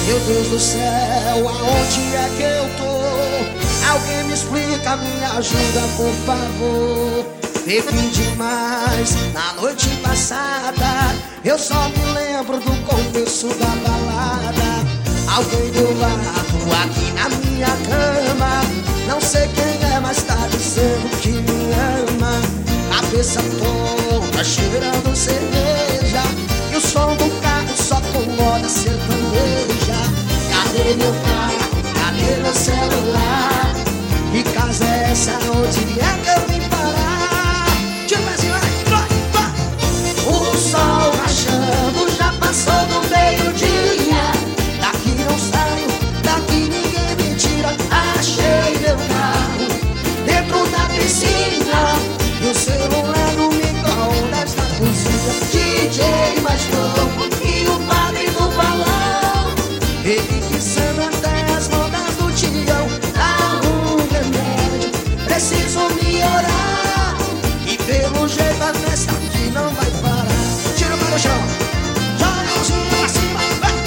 Meu Deus do céu, aonde é que eu tô? Alguém me explica, me ajuda, por favor. Bebi demais na noite passada, eu só me lembro do começo da balada. Alguém deu vapo aqui na minha cama, não sei quem é, mas tá dizendo que me ama. Cabeça toda cheirando cerveja, e o som do carro só com moda sertaneja. Cadê meu carro? Cadê meu celular? Que casa é essa? Onde é que eu vim parar? Tira o pezinho, vai! O sol rachando já passou do meio-dia. Daqui não saio, daqui ninguém me tira. Achei meu carro dentro da piscina, e o celular no micro-ondas na cozinha. DJ mais novo e o padre do balão, ele pisando até as rodas do tião. Dá um remédio, preciso melhorar, e pelo jeito a festa aqui não vai parar. Tira o pé do chão, joga a mãozinha pra cima, vai!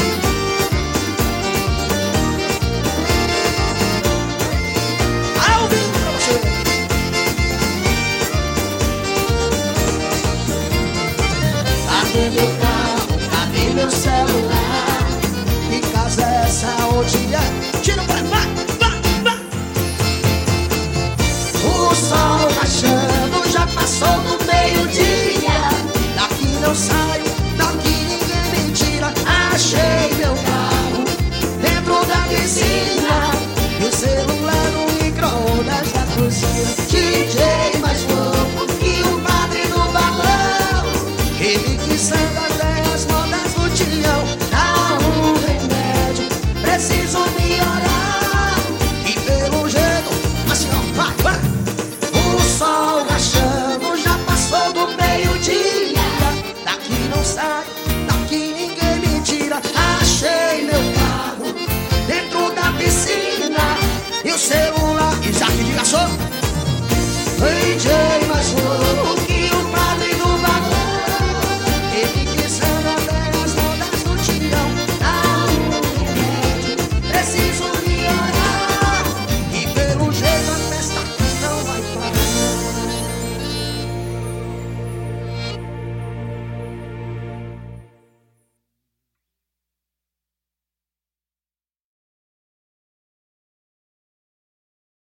Ao vivo pra você. Cadê meu carro? Cadê meu celular? Que casa é essa? Onde é? Tira o pé, vai! O sol rachando já passou do